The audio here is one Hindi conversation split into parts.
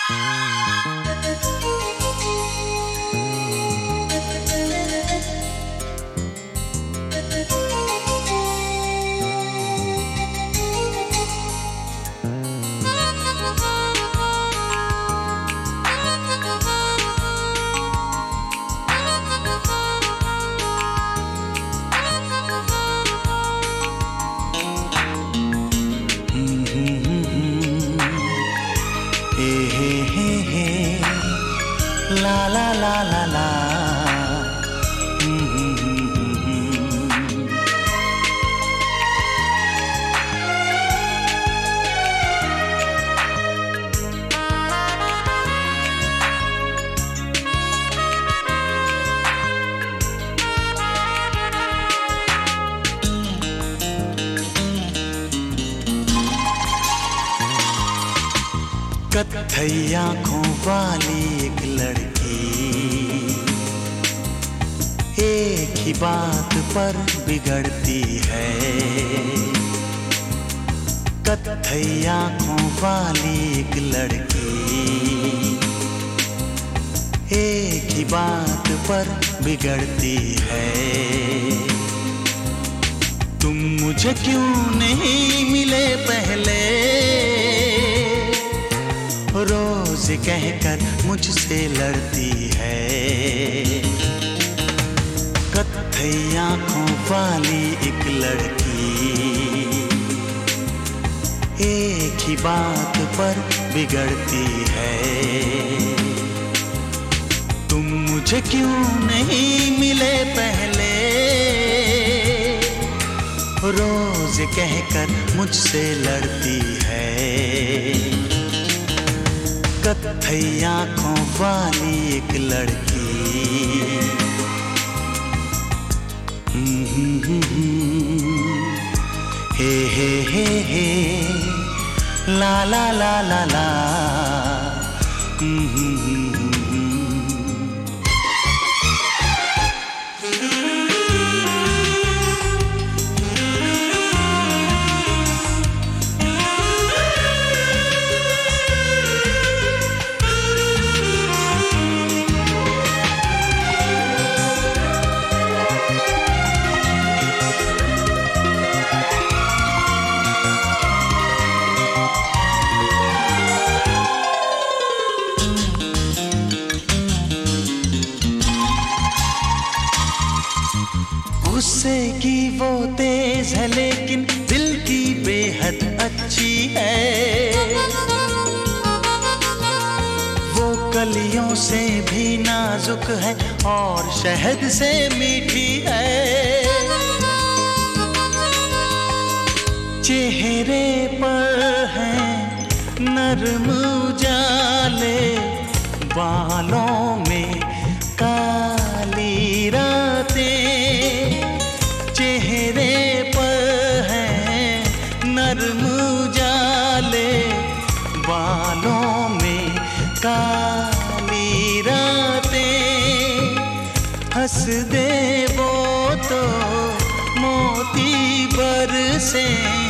ला ला ला ला ला। कत्थई आँखों वाली एक लड़की एक ही बात पर बिगड़ती है। कत्थई आँखों वाली एक लड़की एक ही बात पर बिगड़ती है। तुम मुझे क्यों नहीं मिले पहले, रोज कहकर मुझसे लड़ती है। कत्थई आँखों वाली एक लड़की एक ही बात पर बिगड़ती है। तुम मुझे क्यों नहीं मिले पहले, रोज कहकर मुझसे लड़ती है। कत्थई आँखों वाली एक लड़की। हे ला ला ला ला ला। गुस्से की वो तेज है लेकिन दिल की बेहद अच्छी है। वो कलियों से भी नाजुक है और शहद से मीठी है। चेहरे पर है नरम उजाले, बालों में काली रातें। चेहरे पर है नरम उजाले, बालों में काली रातें। हंस दे वो तो मोती बरसे,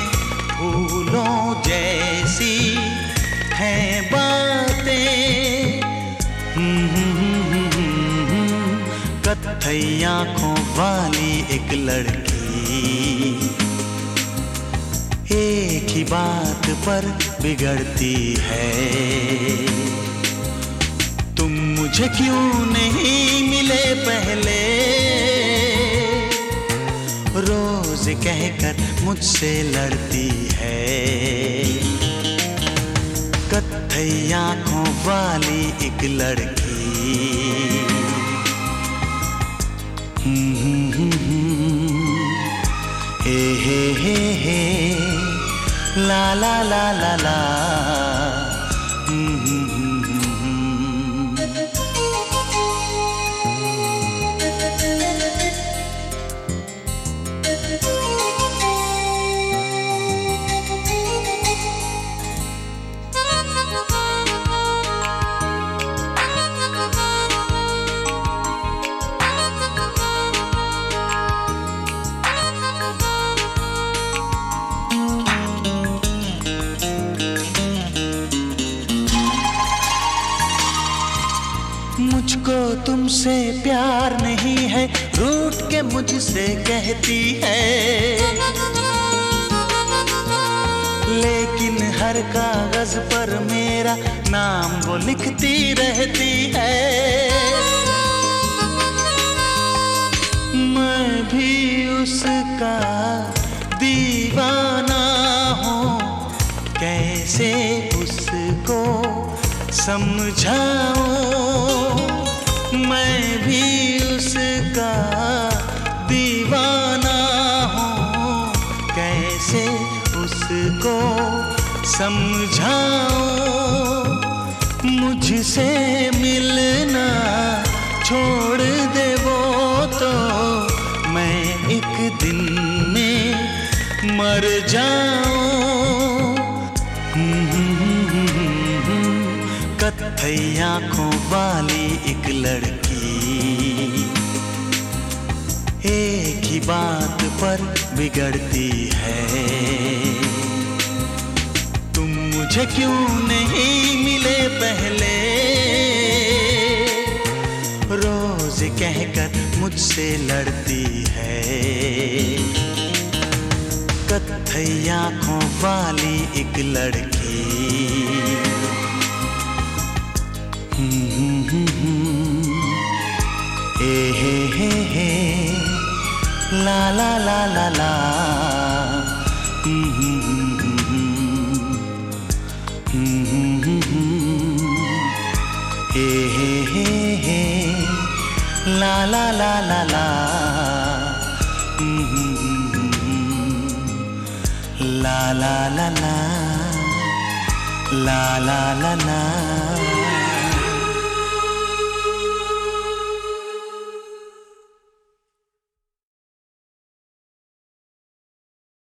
फूलों जैसी हैं बातें। कत्थई आँखों वाली एक लड़की एक ही बात पर बिगड़ती है। तुम मुझे क्यों नहीं मिले पहले, रोज कहकर मुझसे लड़ती है। कत्थई आँखों वाली एक लड़की। हे ला ला ला ला ला। प्यार नहीं है, रूठ के मुझसे कहती है। लेकिन हर कागज पर मेरा नाम वो लिखती रहती है। मैं भी उसका दीवाना हूँ, कैसे उसको समझाऊं। मैं भी उसका दीवाना हूँ, कैसे उसको समझाऊं। मुझसे मिलना छोड़ दे वो तो मैं एक दिन में मर जाऊं। कत्थई आंखों वाली एक लड़की, एक ही बात पर बिगड़ती है। तुम मुझे क्यों नहीं मिले पहले, रोज कहकर मुझसे लड़ती है। कत्थई आंखों वाली एक लड़की। हे ला ला ला ला ला। हे ला ला ला ला ला। ला ला ला ला ला ला ला ला।